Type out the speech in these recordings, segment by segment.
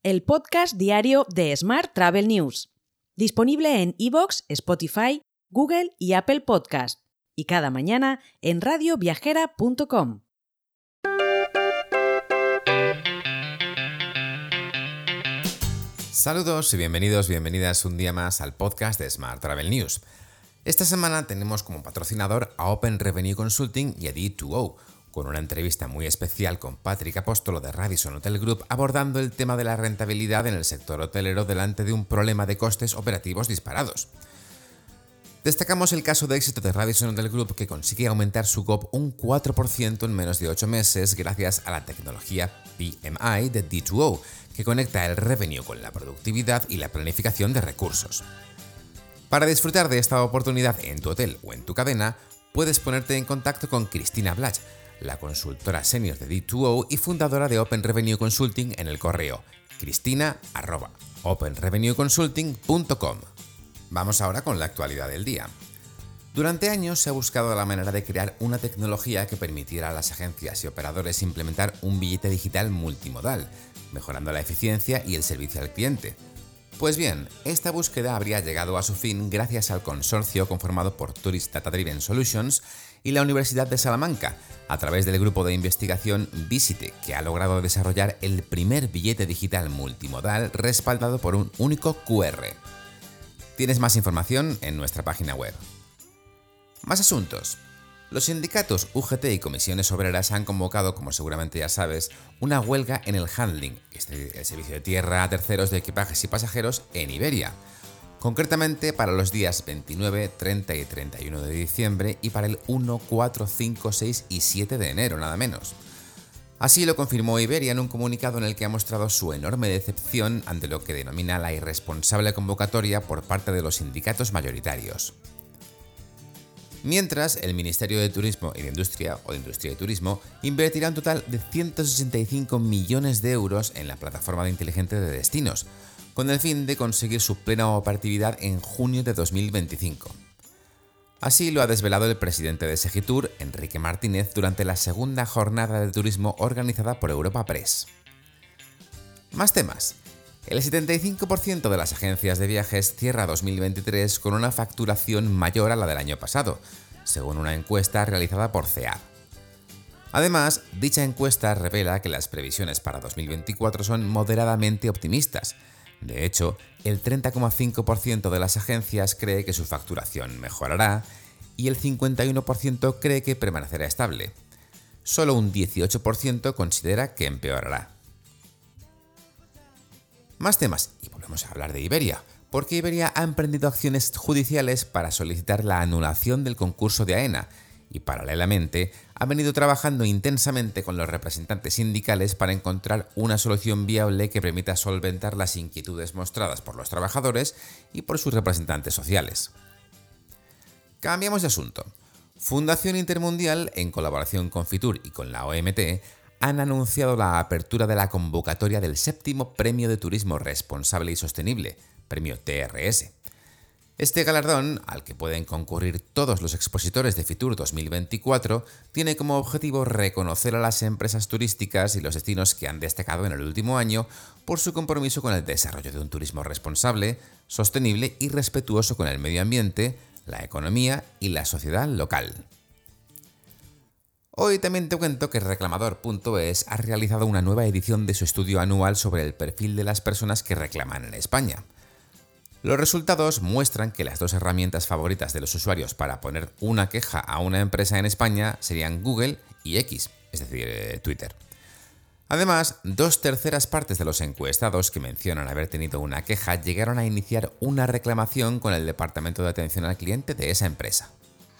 el podcast diario de Smart Travel News, disponible en iVoox, Spotify, Google y Apple Podcast, y cada mañana en radioviajera.com. Saludos y bienvenidas un día más al podcast de Smart Travel News. Esta semana tenemos como patrocinador a Open Revenue Consulting y a D2O, con una entrevista muy especial con Patrick Apostolo de Radisson Hotel Group abordando el tema de la rentabilidad en el sector hotelero delante de un problema de costes operativos disparados. Destacamos el caso de éxito de Radisson Hotel Group, que consigue aumentar su GOP un 4% en menos de 8 meses gracias a la tecnología PMI de D2O, que conecta el revenue con la productividad y la planificación de recursos. Para disfrutar de esta oportunidad en tu hotel o en tu cadena, puedes ponerte en contacto con Cristina Blach, la consultora senior de D2O y fundadora de Open Revenue Consulting, en el correo cristina@openrevenueconsulting.com. Vamos ahora con la actualidad del día. Durante años se ha buscado la manera de crear una tecnología que permitiera a las agencias y operadores implementar un billete digital multimodal, mejorando la eficiencia y el servicio al cliente. Pues bien, esta búsqueda habría llegado a su fin gracias al consorcio conformado por Tourist Data Driven Solutions y la Universidad de Salamanca, a través del grupo de investigación Visite, que ha logrado desarrollar el primer billete digital multimodal respaldado por un único QR. Tienes más información en nuestra página web. Más asuntos. Los sindicatos UGT y Comisiones Obreras han convocado, como seguramente ya sabes, una huelga en el handling, que es el servicio de tierra a terceros de equipajes y pasajeros en Iberia. Concretamente para los días 29, 30 y 31 de diciembre y para el 1, 4, 5, 6 y 7 de enero, nada menos. Así lo confirmó Iberia en un comunicado en el que ha mostrado su enorme decepción ante lo que denomina la irresponsable convocatoria por parte de los sindicatos mayoritarios. Mientras, el Ministerio de Turismo y de Industria, o de Industria y Turismo, invertirá un total de 165 millones de euros en la plataforma de inteligente de destinos, con el fin de conseguir su plena operatividad en junio de 2025. Así lo ha desvelado el presidente de Segitur, Enrique Martínez, durante la segunda jornada de turismo organizada por Europa Press. Más temas. El 75% de las agencias de viajes cierra 2023 con una facturación mayor a la del año pasado, según una encuesta realizada por CEAR. Además, dicha encuesta revela que las previsiones para 2024 son moderadamente optimistas. De hecho, el 30,5% de las agencias cree que su facturación mejorará y el 51% cree que permanecerá estable. Solo un 18% considera que empeorará. Más temas, y volvemos a hablar de Iberia, porque Iberia ha emprendido acciones judiciales para solicitar la anulación del concurso de AENA y, paralelamente, ha venido trabajando intensamente con los representantes sindicales para encontrar una solución viable que permita solventar las inquietudes mostradas por los trabajadores y por sus representantes sociales. Cambiamos de asunto. Fundación Intermundial, en colaboración con Fitur y con la OMT, han anunciado la apertura de la convocatoria del 7º Premio de Turismo Responsable y Sostenible, Premio TRS. Este galardón, al que pueden concurrir todos los expositores de Fitur 2024, tiene como objetivo reconocer a las empresas turísticas y los destinos que han destacado en el último año por su compromiso con el desarrollo de un turismo responsable, sostenible y respetuoso con el medio ambiente, la economía y la sociedad local. Hoy también te cuento que Reclamador.es ha realizado una nueva edición de su estudio anual sobre el perfil de las personas que reclaman en España. Los resultados muestran que las dos herramientas favoritas de los usuarios para poner una queja a una empresa en España serían Google y X, es decir, Twitter. Además, 2/3 partes de los encuestados que mencionan haber tenido una queja llegaron a iniciar una reclamación con el departamento de atención al cliente de esa empresa.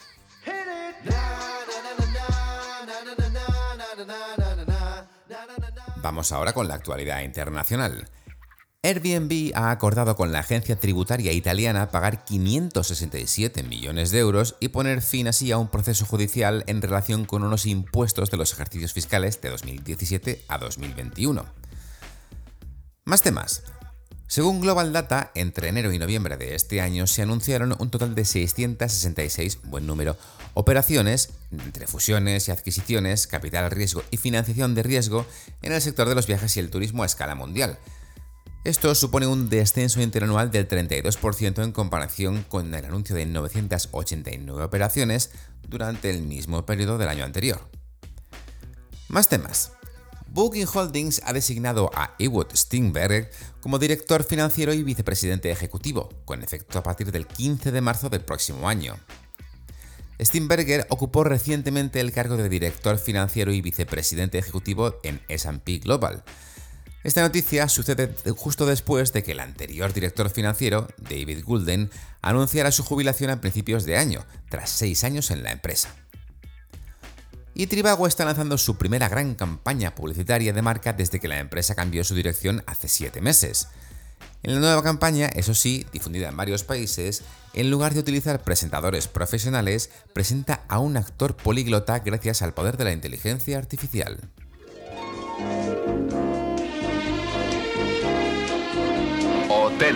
Vamos ahora con la actualidad internacional. Airbnb ha acordado con la agencia tributaria italiana pagar 567 millones de euros y poner fin así a un proceso judicial en relación con unos impuestos de los ejercicios fiscales de 2017 a 2021. Más temas. Según Global Data, entre enero y noviembre de este año se anunciaron un total de 666, buen número, operaciones entre fusiones y adquisiciones, capital riesgo y financiación de riesgo en el sector de los viajes y el turismo a escala mundial. Esto supone un descenso interanual del 32% en comparación con el anuncio de 989 operaciones durante el mismo periodo del año anterior. Más temas. Booking Holdings ha designado a Ewout Steenbergen como director financiero y vicepresidente ejecutivo, con efecto a partir del 15 de marzo del próximo año. Steenbergen ocupó recientemente el cargo de director financiero y vicepresidente ejecutivo en S&P Global. Esta noticia sucede justo después de que el anterior director financiero, David Goulden, anunciara su jubilación a principios de año, tras 6 años en la empresa. Y Trivago está lanzando su primera gran campaña publicitaria de marca desde que la empresa cambió su dirección hace 7 meses. En la nueva campaña, eso sí, difundida en varios países, en lugar de utilizar presentadores profesionales, presenta a un actor políglota gracias al poder de la inteligencia artificial. Hotel.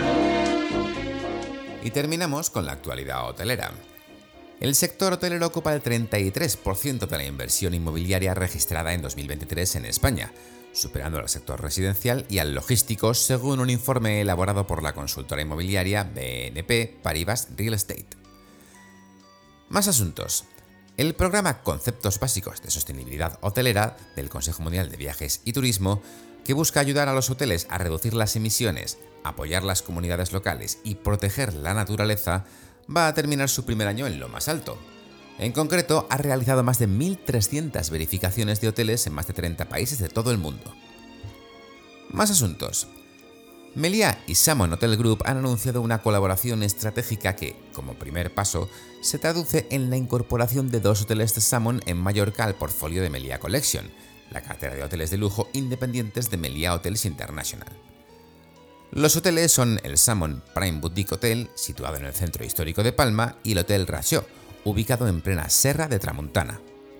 Y terminamos con la actualidad hotelera. El sector hotelero ocupa el 33% de la inversión inmobiliaria registrada en 2023 en España, superando al sector residencial y al logístico según un informe elaborado por la consultora inmobiliaria BNP Paribas Real Estate. Más asuntos. El programa Conceptos Básicos de Sostenibilidad Hotelera del Consejo Mundial de Viajes y Turismo, que busca ayudar a los hoteles a reducir las emisiones, apoyar las comunidades locales y proteger la naturaleza, va a terminar su primer año en lo más alto. En concreto, ha realizado más de 1.300 verificaciones de hoteles en más de 30 países de todo el mundo. Más asuntos. Meliá y Salmon Hotel Group han anunciado una colaboración estratégica que, como primer paso, se traduce en la incorporación de 2 hoteles de Salmon en Mallorca al portfolio de Meliá Collection, la cartera de hoteles de lujo independientes de Meliá Hotels International. Los hoteles son el Salmon Prime Boutique Hotel, situado en el centro histórico de Palma, y el Hotel Rajó, ubicado en plena Serra de Tramuntana.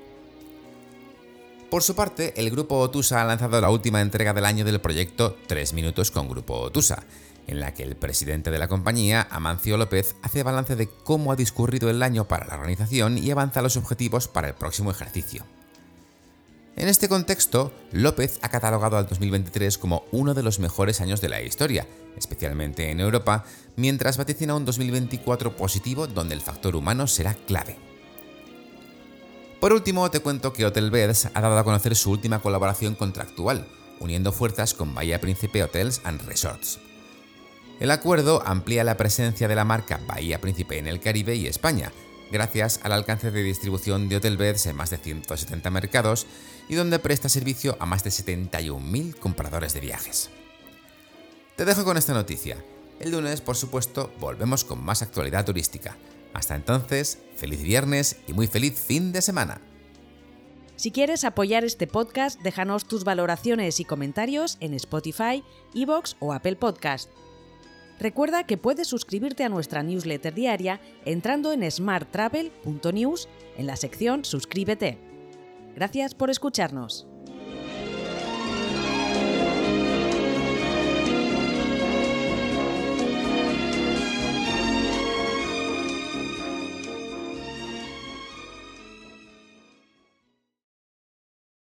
Por su parte, el Grupo Otusa ha lanzado la última entrega del año del proyecto 3 minutos con Grupo Otusa, en la que el presidente de la compañía, Amancio López, hace balance de cómo ha discurrido el año para la organización y avanza los objetivos para el próximo ejercicio. En este contexto, López ha catalogado al 2023 como uno de los mejores años de la historia, especialmente en Europa, mientras vaticina un 2024 positivo donde el factor humano será clave. Por último, te cuento que Hotelbeds ha dado a conocer su última colaboración contractual, uniendo fuerzas con Bahía Príncipe Hotels and Resorts. El acuerdo amplía la presencia de la marca Bahía Príncipe en el Caribe y España, gracias al alcance de distribución de Hotelbeds en más de 170 mercados y donde presta servicio a más de 71.000 compradores de viajes. Te dejo con esta noticia. El lunes, por supuesto, volvemos con más actualidad turística. Hasta entonces, feliz viernes y muy feliz fin de semana. Si quieres apoyar este podcast, déjanos tus valoraciones y comentarios en Spotify, iVoox o Apple Podcast. Recuerda que puedes suscribirte a nuestra newsletter diaria entrando en smarttravel.news en la sección Suscríbete. Gracias por escucharnos.